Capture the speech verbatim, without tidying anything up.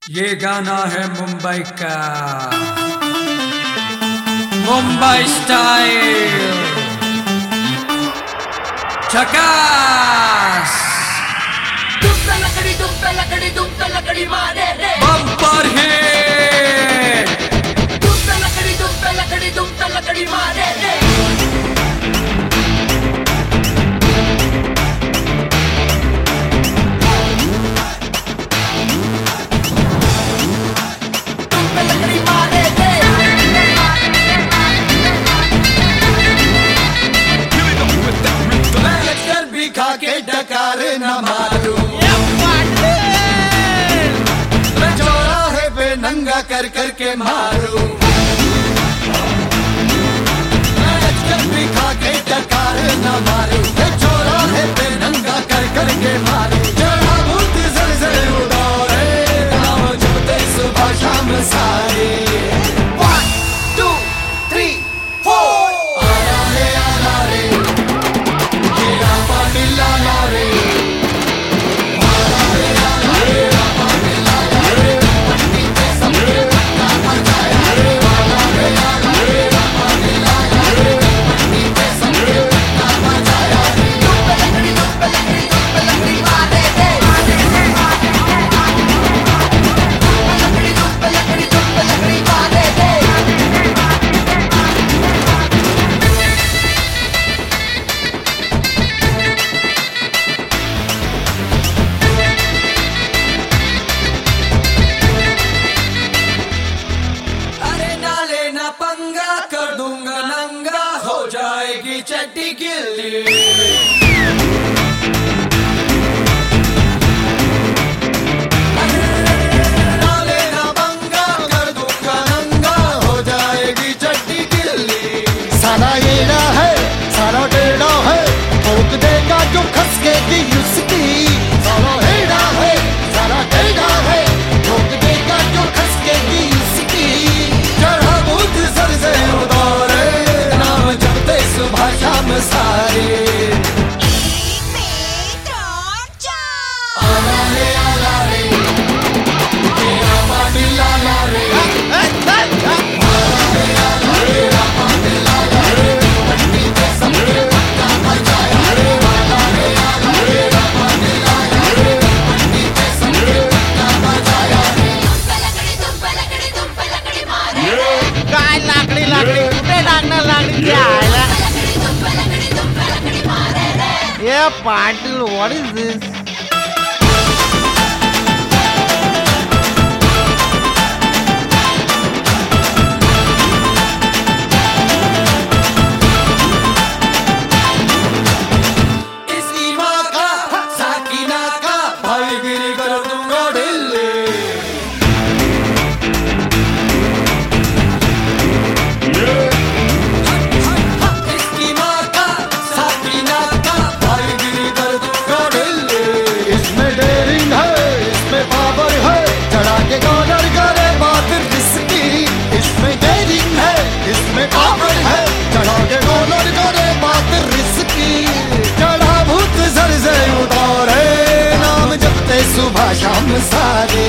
ये गाना है मुंबई का, मुंबई स्टाइल झकास। दुम तलकड़ी दुम तलकड़ी दुम तलकड़ी मारे रे बम्पर हिट। दुम तलकड़ी दुम तलकड़ी दुम तलकड़ी मारे रे डकार न मारू मैं चौराहे पे नंगा कर कर के मारू। मैं अजगर भी खा के डकार न मारू, मैं चौराहे पे नंगा कर कर के मारू। जड़ा भूत जलजल उड़ारे नाम जपते सुबह शाम सारे। वन टू थ्री फोर आला रे आला रे ये रामा नीला ला रे। पंगा कर दूंगा नंगा, हो जाएगी चट्टी गिल्ली। नाले ना पंगा कर दूंगा नंगा, हो जाएगी चट्टी गिल्ली। सारा येड़ा है सारा टेढ़ा है, ठोक देगा जो खसकेगी उसकी। सारा हेड़ा है सारा टेढ़ा है, ठोक देगा जो खसकेगी उसकी। चढ़ा भूत सर से उतारे नाम जपते सुबह शाम सारे। आला रे आला रे ये रामा नीला ला रे। काय लाकडी लाकडी कुठे लागणार लागली द्यायला? ये पाटील, व्हॉट इज दिस? इसकी माँ का साकिना का भाईगिरी कर दूंगा ढिल्ली। इसकी माँ का साकिना का भाईगिरी कर दूंगा ढिल्ली। इसमें डेयरिंग है इसमें पावर है, चढ़ा के कॉर्नर करे बात रिस्की। इसमें डेयरिंग है इसमें पावर है, चढ़ा के कॉर्नर करे बात रिस्की। चढ़ा भूत सर से उतारे नाम जपते सुबह शाम सारे।